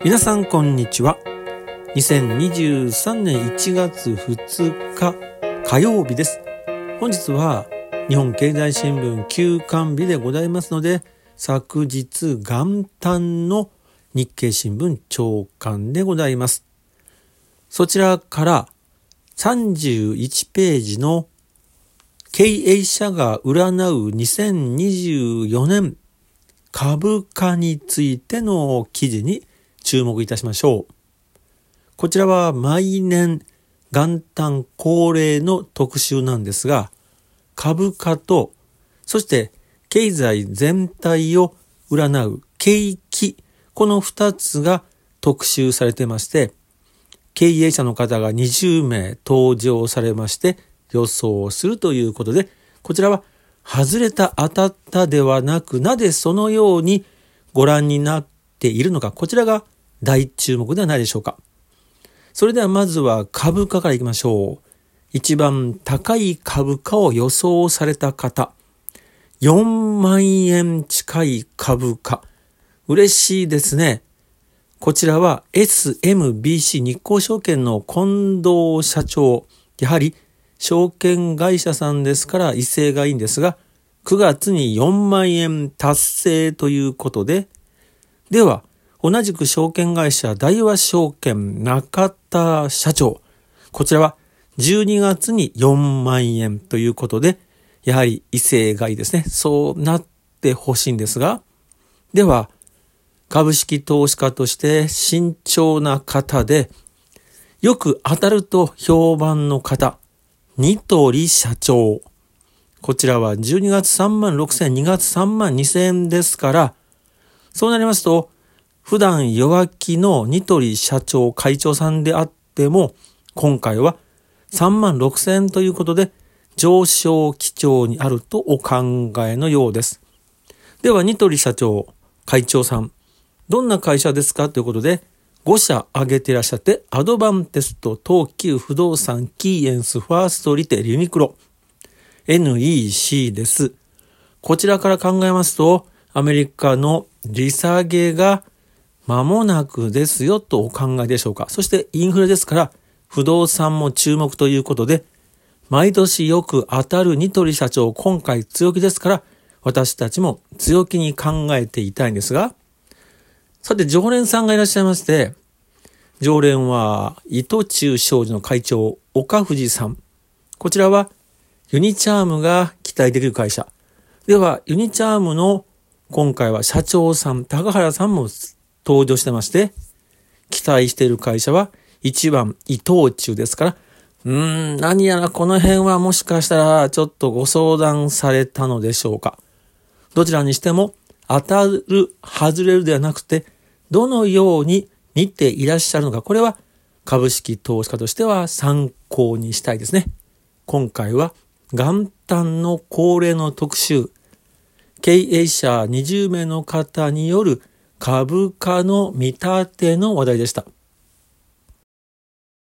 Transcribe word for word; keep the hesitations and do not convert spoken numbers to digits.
皆さんこんにちは。にせんにじゅうさんねんいちがつふつか火曜日です。本日は日本経済新聞休刊日でございますので、昨日元旦の日経新聞朝刊でございます。そちらからさんじゅういちページの経営者が占うにせんにじゅうよねん株価についての記事に注目いたしましょう。こちらは毎年元旦恒例の特集なんですが、株価とそして経済全体を占う景気、このふたつが特集されてまして、経営者の方がにじゅうめい登場されまして予想するということで、こちらは外れた当たったではなく、なぜそのようにご覧になっているのか、こちらが大注目ではないでしょうか。それではまずは株価からいきましょう。一番高い株価を予想された方、よんまんえん近い株価、嬉しいですね。こちらは エスエムビーシー 日興証券の近藤社長、やはり証券会社さんですから威勢がいいんですが、くがつによんまんえん達成ということで、では同じく証券会社大和証券中田社長、こちらはじゅうにがつによんまんえんということで、やはり威勢がいいですね。そうなってほしいんですが、では株式投資家として慎重な方で、よく当たると評判の方、ニトリ社長。こちらはじゅうにがつさんまんろくせん、にがつさんまんにせんえんですから、そうなりますと、普段弱気のニトリ社長会長さんであっても、今回はさんまんろくせんえんということで、上昇基調にあるとお考えのようです。では、ニトリ社長会長さん、どんな会社ですかということで、ごしゃ挙げていらっしゃって、アドバンテスト、東急不動産、キーエンス、ファーストリテ、ユニクロ、エヌイーシー です。こちらから考えますと、アメリカの利下げが間もなくですよとお考えでしょうか。そしてインフレですから、不動産も注目ということで、毎年よく当たるニトリ社長、今回強気ですから、私たちも強気に考えていたいんですが、さて常連さんがいらっしゃいまして、常連は伊藤忠商事の会長岡藤さん、こちらはユニチャームが期待できる会社では、ユニチャームの今回は社長さん高原さんも登場してまして、期待している会社はいちばん伊藤忠ですから、うーん何やらこの辺はもしかしたらちょっとご相談されたのでしょうか。どちらにしても当たる外れるではなくて、どのように見ていらっしゃるのか、これは株式投資家としては参考にしたいですね。今回は元旦の恒例の特集、経営者にじゅうめいの方による株価の見立ての話題でした。